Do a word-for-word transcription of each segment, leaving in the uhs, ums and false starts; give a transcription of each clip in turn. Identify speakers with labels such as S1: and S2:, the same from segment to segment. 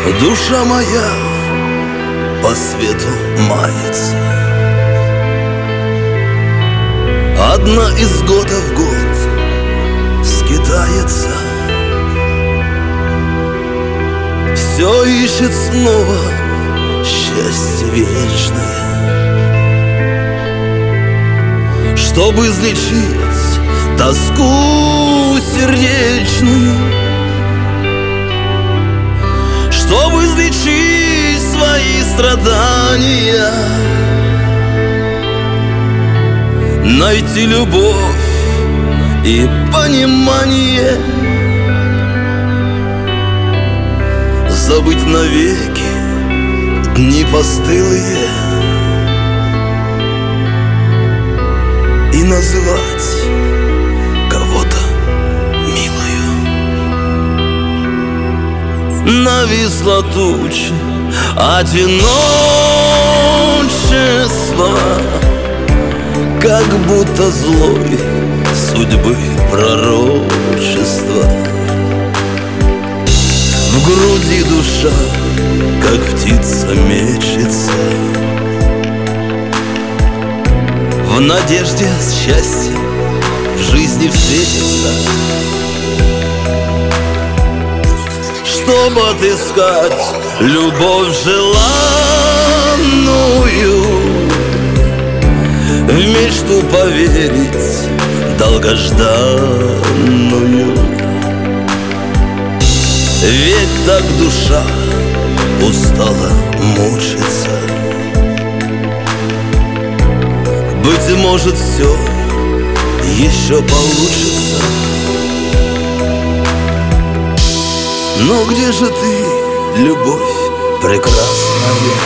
S1: Душа моя по свету мается, одна из года в год скитается, все ищет снова счастье вечное, чтобы излечить тоску сердечную, чтобы излечить свои страдания, найти любовь и понимание, забыть навеки дни постылые и называть кого-то милою. Нависла туча одиночества, как будто злой судьбы пророчества. В груди душа, как птица, мечется, в надежде счастье в жизни встретится, чтобы отыскать любовь желанную, в мечту поверить долгожданную. Ведь так душа устала мучиться. Быть может, все еще получится. Но где же ты, любовь прекрасная?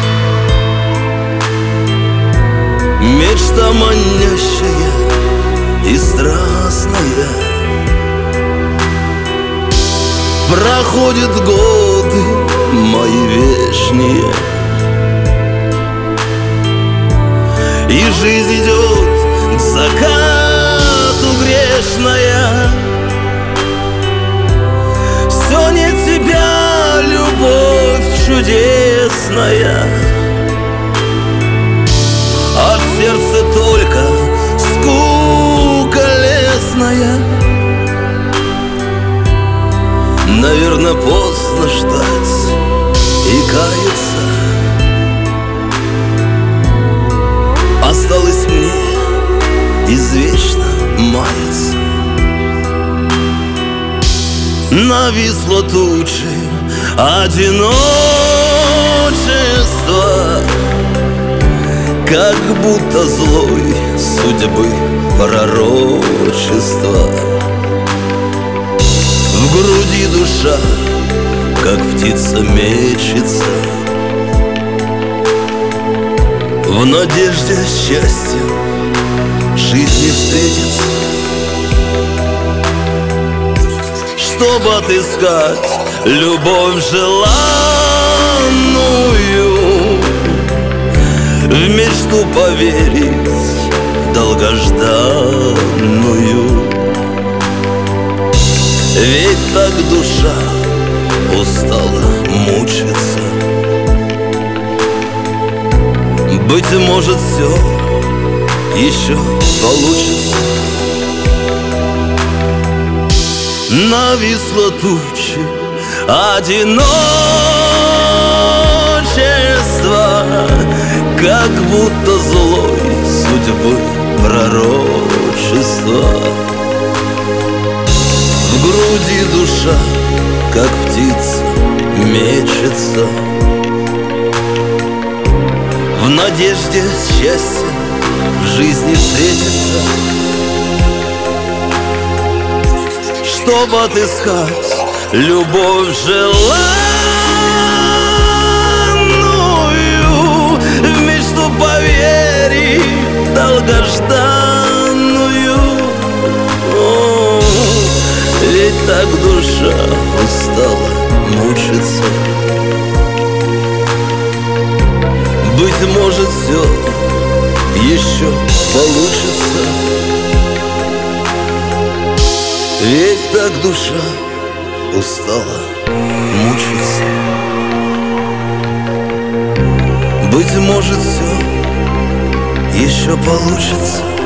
S1: Мечта манящая и страстная. Проходят годы мои вечные, и жизнь идет к закату грешная. Все не тебя, любовь чудесная, а в сердце только скука лесная. Наверное, поздно ждать и каяться. Осталось мне извечно маяться. Нависла тучи одиночества, как будто злой судьбы пророчества. В груди душа, как птица, мечется, в надежде счастья в жизни встретиться, чтобы отыскать любовь желанную, в мечту поверить долгожданную. Ведь так душа устала мучиться. Быть может, все еще получится. Нависла туча одиночества, как будто злой судьбы пророчества. В груди душа, как птица, мечется, в надежде счастья в жизни встретиться, чтобы отыскать любовь желанную, в мечту поверить долгожданную. О, ведь так душа устала мучиться. Быть может, все еще получится. Ведь так душа устала мучиться. Быть может, все еще получится.